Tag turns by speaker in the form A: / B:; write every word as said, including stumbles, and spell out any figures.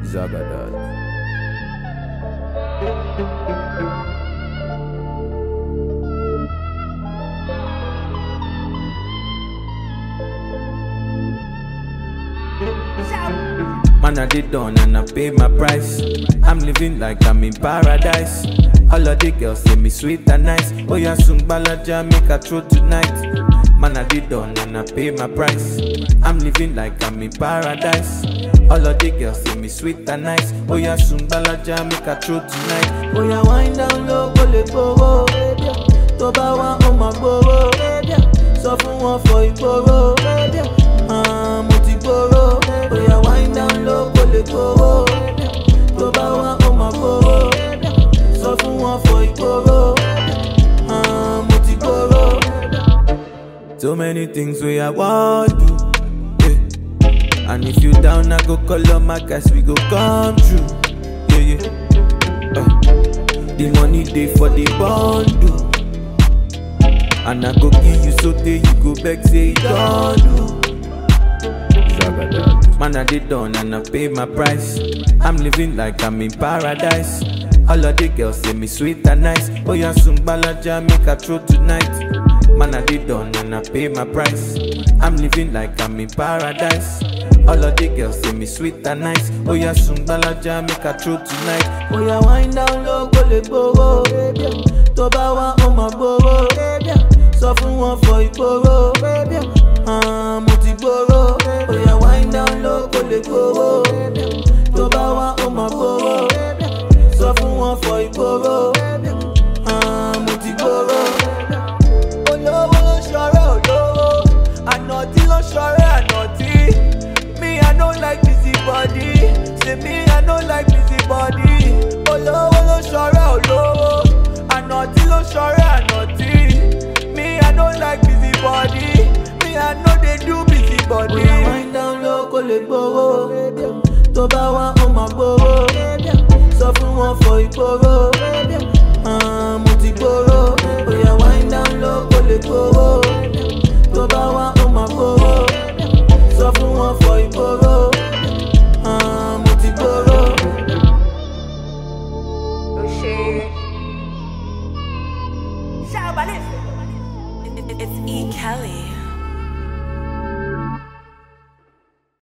A: Zagadad. Man, I did done and I pay my price. I'm living like I'm in paradise. All of the girls say me sweet and nice. Oh yeah, soon balaja make a throw tonight. Man, I did done and I pay my price. I'm living like I'm in paradise. All of the girls say me sweet and nice. Oh yeah, soon balaja make a throw tonight. Oh yeah, wind down low, go let go. Toba wa on my boro. So fun one for igboro. Ah, mo ti gboro. Oh yeah, wind down low, go let go. Toba wa on my boro. So fun one for igboro. Ah, mo ti gboro. So many things we I want to, yeah. And if you down, I go call on my guys, we go come true, yeah, yeah. uh, The money day for the bundle, and I go give you so day you go back say it don't do. Man, I did done and I pay my price. I'm living like I'm in paradise. All of the girls say me sweet and nice. Oh yeah, soon balaja make a throw tonight. Man, I did done and I pay my price. I'm living like I'm in paradise. All of the girls say me sweet and nice. Oh yeah, soon balaja make a throw tonight. Oh yeah, wind down low, go let go. Toba wa on my boro. So fun one for igboro. Ah, mo ti gboro. Oh yeah, wind down low, go let go. Toba wa on my boro. So fun one for igboro. Ah, mo ti gboro. Me, I don't like busy body. Say me, I don't like busy body. Olo, olo, shore, olo. I naughty, lo, shore, I naughty. Me, I don't like busy body. Me, I know they do busy body. When I wind down low, go let go. Toba wa on my boro. So fun one for igboro.